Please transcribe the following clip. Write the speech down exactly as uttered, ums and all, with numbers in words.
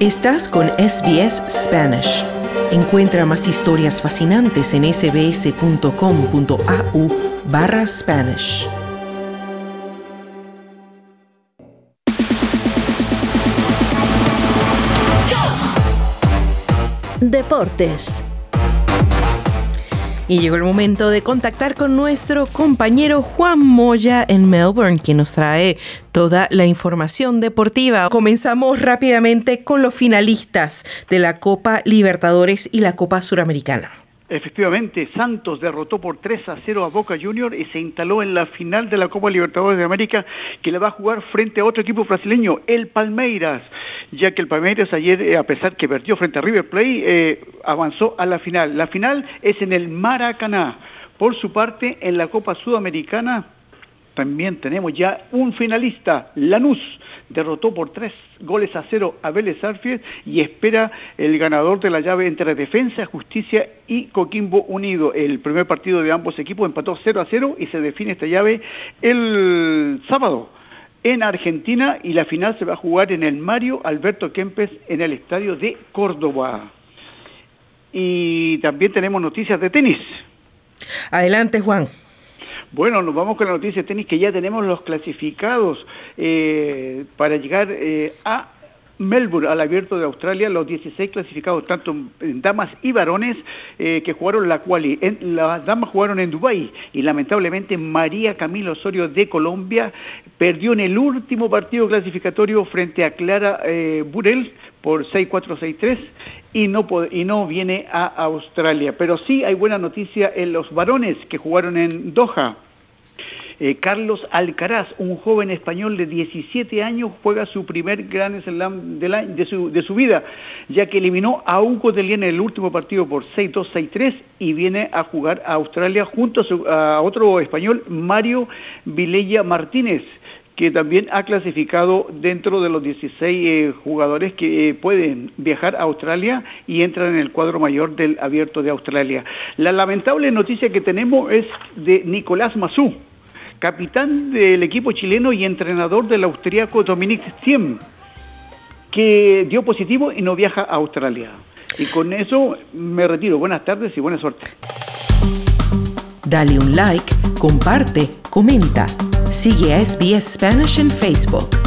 Estás con S B S Spanish. Encuentra más historias fascinantes en sbs.com.au barra Spanish. Deportes. Y llegó el momento de contactar con nuestro compañero Juan Moya en Melbourne, quien nos trae toda la información deportiva. Comenzamos rápidamente con los finalistas de la Copa Libertadores y la Copa Suramericana. Efectivamente, Santos derrotó por tres a cero a Boca Juniors y se instaló en la final de la Copa Libertadores de América, que la va a jugar frente a otro equipo brasileño, el Palmeiras, ya que el Palmeiras ayer, eh, a pesar que perdió frente a River Plate, eh, avanzó a la final. La final es en el Maracaná. Por su parte, en la Copa Sudamericana también tenemos ya un finalista. Lanús derrotó por tres goles a cero a Vélez Sarsfield y espera el ganador de la llave entre Defensa, Justicia y Coquimbo Unido. El primer partido de ambos equipos empató cero a cero y se define esta llave el sábado en Argentina, y la final se va a jugar en el Mario Alberto Kempes en el estadio de Córdoba. Y también tenemos noticias de tenis. Adelante, Juan. Bueno, nos vamos con la noticia de tenis, que ya tenemos los clasificados eh, para llegar eh, a Melbourne, al Abierto de Australia, los dieciséis clasificados, tanto en damas y varones, eh, que jugaron la quali. En, las damas jugaron en Dubái y lamentablemente María Camila Osorio de Colombia perdió en el último partido clasificatorio frente a Clara eh, Burel por seis cuatro, seis tres y no, y no viene a Australia. Pero sí hay buena noticia en los varones que jugaron en Doha. Eh, Carlos Alcaraz, un joven español de diecisiete años, juega su primer Grand Slam de, la, de, su, de su vida, ya que eliminó a Hugo de Liene en el último partido por seis dos, seis tres y viene a jugar a Australia junto a, su, a otro español, Mario Vilella Martínez, que también ha clasificado dentro de los dieciséis eh, jugadores que eh, pueden viajar a Australia y entran en el cuadro mayor del Abierto de Australia. La lamentable noticia que tenemos es de Nicolás Massú, capitán del equipo chileno y entrenador del austríaco Dominic Thiem, que dio positivo y no viaja a Australia. Y con eso me retiro. Buenas tardes y buena suerte. Dale un like, comparte, comenta. Sigue a S B S Spanish en Facebook.